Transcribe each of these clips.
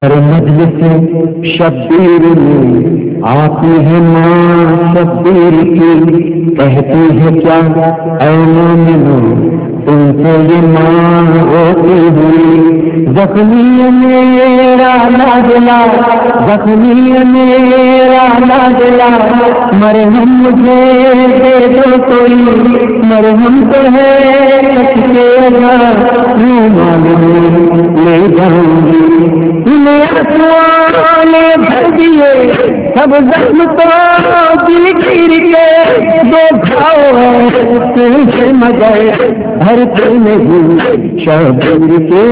ہر مجلس شبیر میں آتی ہے ماں شبیر کی، کہتی ہے کیا اے مومنو تم سے یہ ماں ہوتی ہوئی، زخمی میرا لاڈلا زخمی میرا لاڈلا، مرہم مجھے دے دو کوئی، مرہم تو ہے کچھ کے رومال لے جاؤں گی، نے بھر دیے سب زخم تو دل گر کے دو گھاؤ سے مگر ہر کوئی نہیں شبیر کے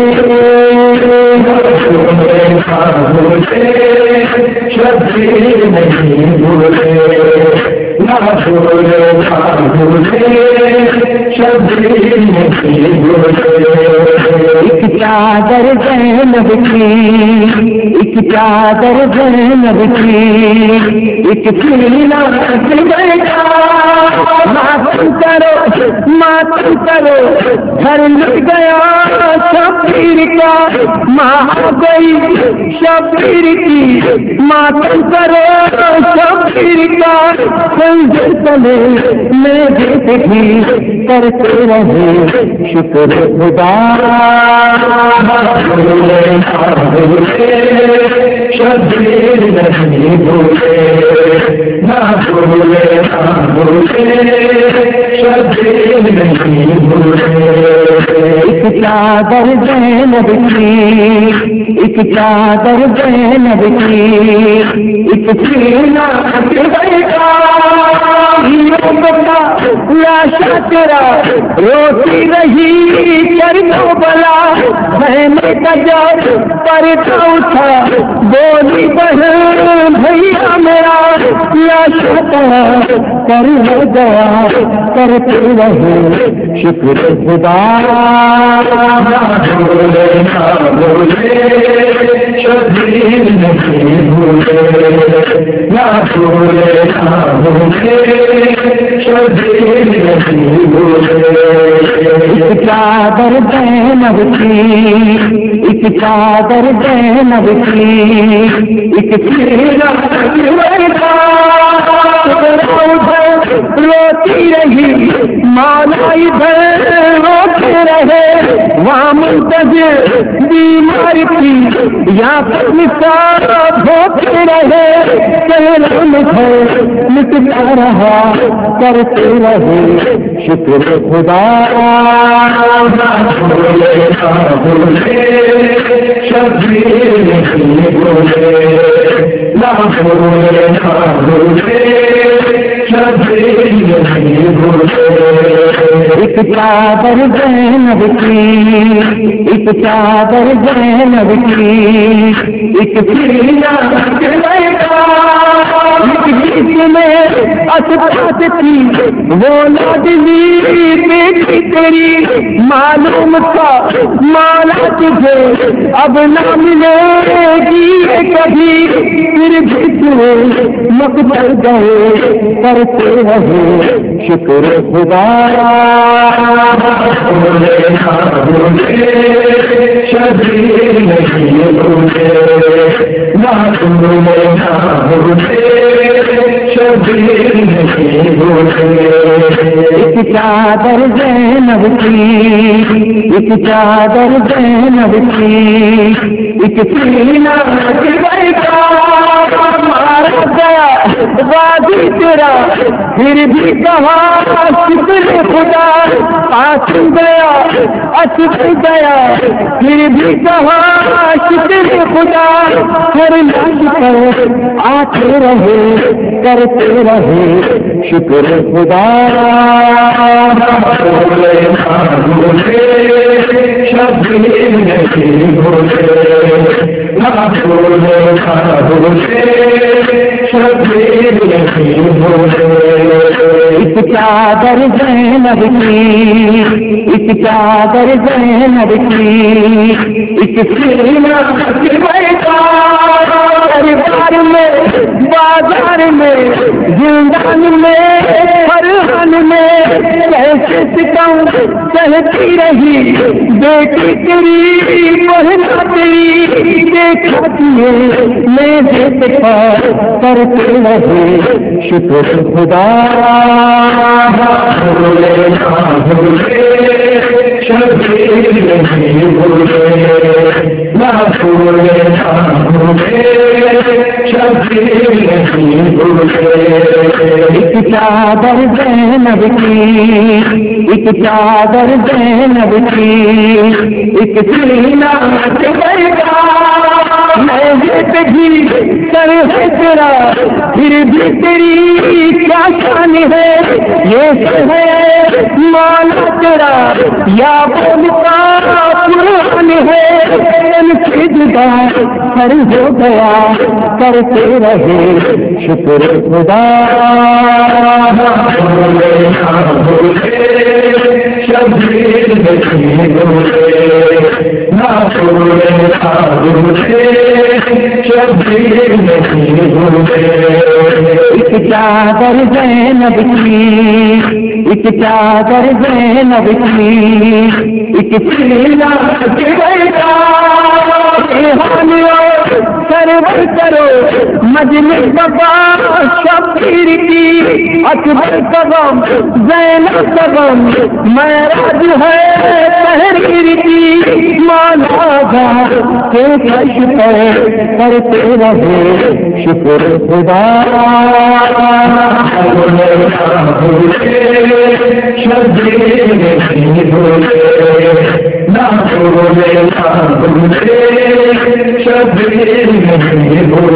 شبیر نہیں بھولے نہ بھولے شبیر نہیں بھولے، ایک چادر زینب کی ایک چادر زینب کی ایک سینہ بیٹا، ماتم کرو گھر لٹ گیا شبیر کا، ماں گئی شبیر کی، ماتم کرو شبیر کا، سنجر تلے میں دیکھ بھی کرتے رہے شکر خدا، شبیر نہیں بھولے نہ بھولے شبیر نہیں بھولے، ایک چادر زینب کی ایک چادر زینب کی ایک سینہ بیٹا، لاشا تیرا روتی رہی کرو بلا، میں کجا پر اٹھا بولی بہن بھیا میرا، لاشا تیرا کر ہو گیا کرتے رہے شکر خدا، شبیر نہیں بھولے نہ بھولے شبیر نہیں بھولے، ایک چادر زینب کی ایک چادر زینب کی ایک سینہ بیٹا، روتی رہی مولا ادھر روتے رہے، وہاں منتظر بیمار تھی یا نثار ہوتے رہے، چہرہ مٹتا رہا کرتے رہے شکر خدا، شبیر نہیں بھولے نہ بھولے شبیر نہیں بھولے، ایک چادر زینب کی ایک چادر زینب کی ایک سینہ بیٹا، میں اسبات تھی وہ لاڈلی بیٹی تیری، معلوم تھا مالا تجھے اب نہ ملے گی کبھی، پھر بھی تجھے مقبر گئے کرتے رہے شکر خدا، شبیر نہیں بھولے نہ بھولے شبیر نہیں بھولے، ایک چادر زینب کی ایک چادر زینب کی ایک سینہ بیٹا، مارا گیا وادی تیرا پھر بھی کہا شکر خدا، قاسم گیا اسد گیا پھر بھی کہا شکر خدا، ہر لاش پر آتے رہے کرتے رہے شکر خدا، شبیر نہیں بھولے نہ بھولے شبیر نہیں بھولے، ایک چادر زینب کی ایک چادر زینب کی ایک سینہ بیٹا، دربار میں بازار میں زندان میں فرحان میں کیسے ستم کہتی رہی بیٹی تیری بہنا تیری دیکھا دیے میں دیکھا کرتے رہے شکر خدا شبیر نہیں بھولے نہ بھولے شبیر نہیں بھولے ایک چادر زینب کی ایک چادر زینب کی ایک سینہ جگر کا محنت بھی سر ہے تیرا پھر بھی تیری کیا شان ہے یہ سب ہے مانا تیرا یا بولتا قرآن ہے ان سے جدا سر ہو گیا کرتے رہے شکر خدا شبیر نہیں بھولے نہ بھولے شبیر نہیں بھولے ایک چادر زینب کی ایک چادر زینب کی ایک سینہ جگر کا سرور کرو مجلس بابا شبیر کی اکبر قدم زینب قدم معراج ہے تحریر کی مانا گا کش کرتے رہے شکر خدا شبیر نہیں بھولے نہ بھولے شبیر نہیں بھولے